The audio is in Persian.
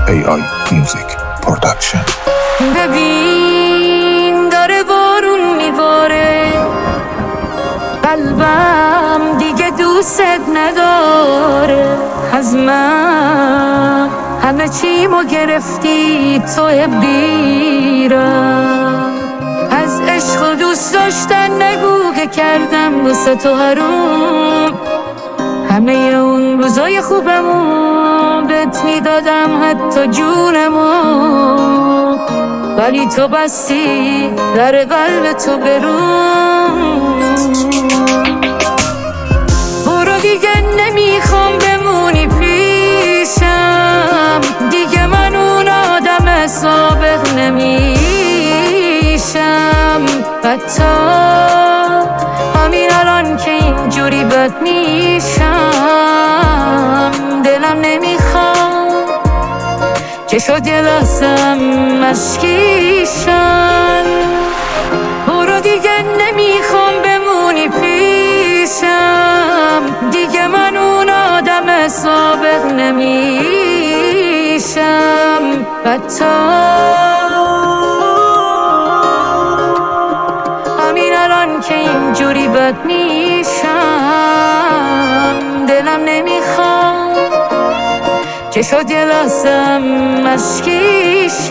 AI Music Production. ببین داره بارون میباره، قلبم دیگه دوست نداره. از من همه چیمو گرفتی تو بیرم. از عشق و دوست داشتن نگو که کردم واسه تو حروم. همه اون روزای خوبمو بهت میدادم، حتی جونمو، ولی تو بستی در قلب تو برون. برو دیگه نمیخوام بمونی پیشم، دیگه من اون آدم سابق نمیشم. حتی همین الان که اینجوری بد میشم، دلم نمیخواد که شد یه لحظم مشکیشن. برو دیگه نمیخوام بمونی پیشم، دیگه من اون آدم سابق نمیشم. حتی همین الان که اینجوری بد میشم، دلم نمیخواد که شد یه لحظم مشکیشن.